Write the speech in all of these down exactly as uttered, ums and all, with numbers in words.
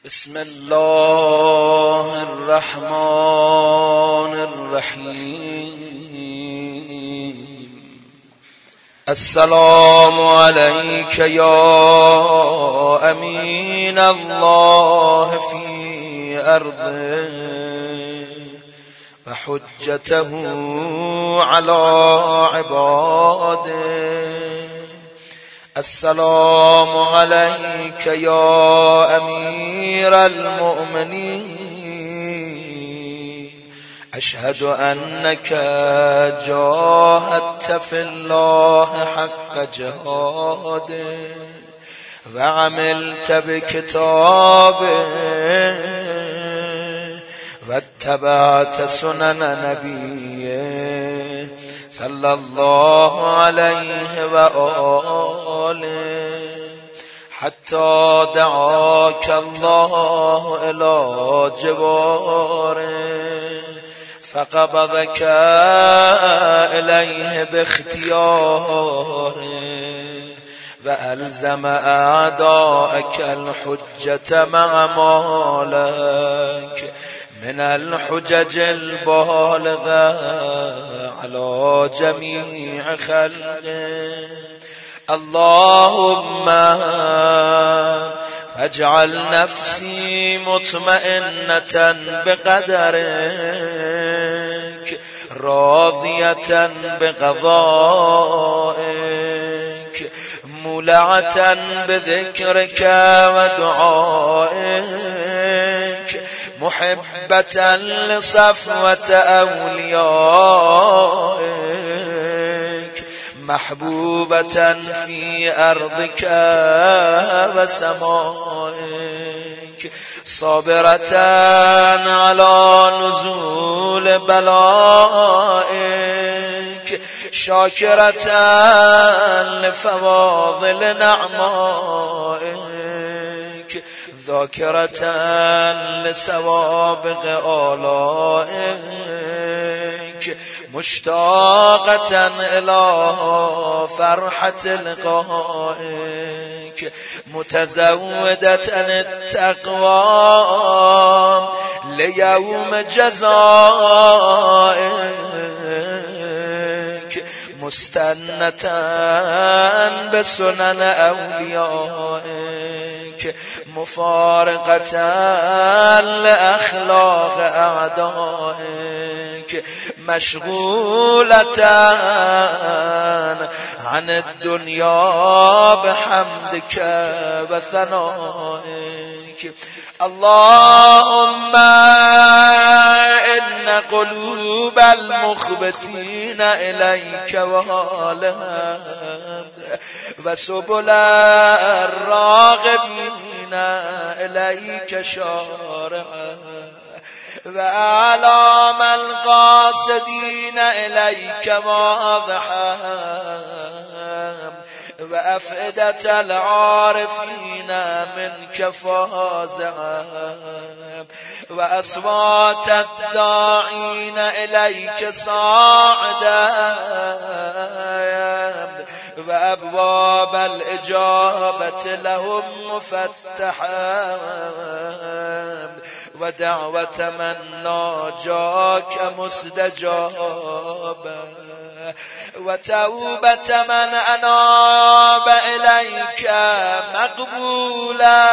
بسم الله الرحمن الرحیم. السلام علیک یا امین الله فی ارضه و حجته علی عباده. السلام علیک یا امیر المؤمنین. اشهد انک جاهدت فی الله حق جهاده و عملت بکتابه و اتبعت سنن نبیه صلی الله علیه و آله حتی دعاک الله الی جواره فقبضک الیه باختیاره و الزم اعداءک الحجة مع مالک من الحجج البالغة على جميع خلقه. اللهم فاجعل نفسي مطمئنة بقدرك راضية بقضائك مولعة بذكرك ودعائك محبة لصفوة أوليائك محبوبة في أرضك وسمائك صابرة على نزول بلائك شاكرة لفواضل نعمائك ذاكرة لسوابق آلائك مشتاقة إلى فرحة لقائك متزودة التقوى ليوم جزائك مستنة بسنن أوليائك مفارقة لأخلاق أعدائك مشغولة عن الدنيا بحمدك وثنائك. اللهم إن قلوب المخبتين إليك وهالها وسبل الراغبين إليك شارعا وأعلام القاصدين إليك واضحا وأفئدة العارفين منك فازعا وأصوات الداعين إليك صاعدا وأبواب الإجابة لهم مفتحا ودعوة من ناجاك مستجابا وتوبة من أناب إليك مقبولا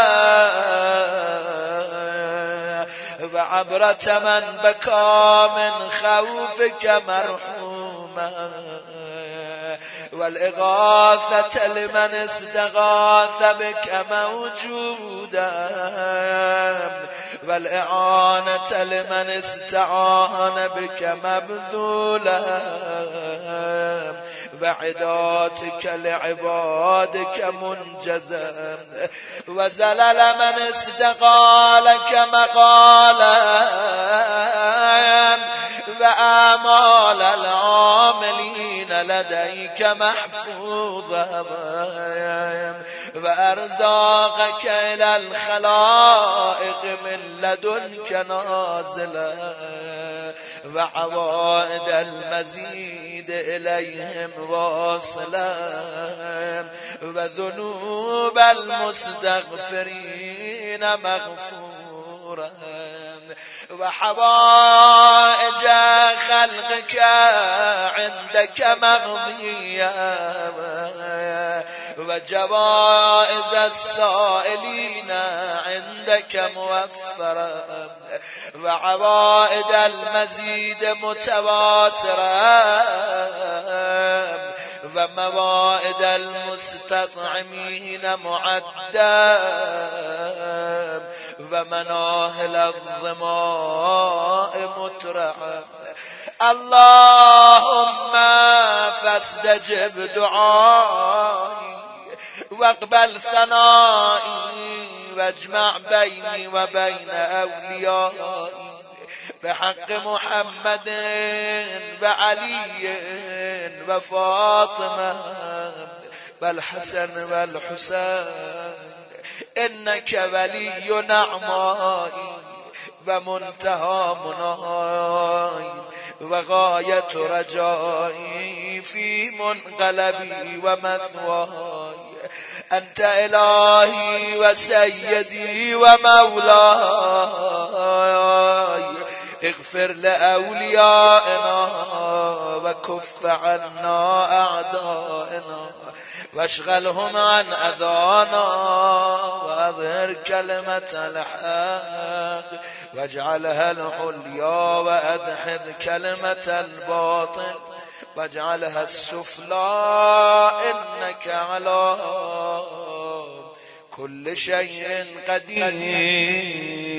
وعبرة من بكى من خوفك مرحوما والإغاثة لمن استغاث بك موجودا والإعانة لمن استعان بك مبذولا وعداتك لعبادك منجزا وزلل من استقالك مقالا وآمال العاملين لديك محفوظا وأرزاقك إلى الخلائق الرقائق من لدنك نازلا وعوائد المزيد إليهم واصلا وذنوب المستغفرين مغفورا وحوائج خلقك عندك مقضية وجوائز السائلين عندك موفرة وعوائد المزيد متواترة وموائد المستطعمين معدة ومناهل الظماء مترعة اللهم فاستجب دعائي واقبل ثنائي واجمع بيني وبين أوليائي بحق محمد وعلي وفاطمة والحسن والحسين إنك ولي نعمائي ومنتهى مناي وغاية رجائي في منقلبي ومثواي أنت إلهي وسيدي ومولاي اغفر لأوليائنا وكف عنا أعدائنا واشغلهم عن أذانا وأظهر كلمة الحق واجعلها العليا وأدحض كلمة الباطل واجعلها السفلى إنك على كل شيء قدير.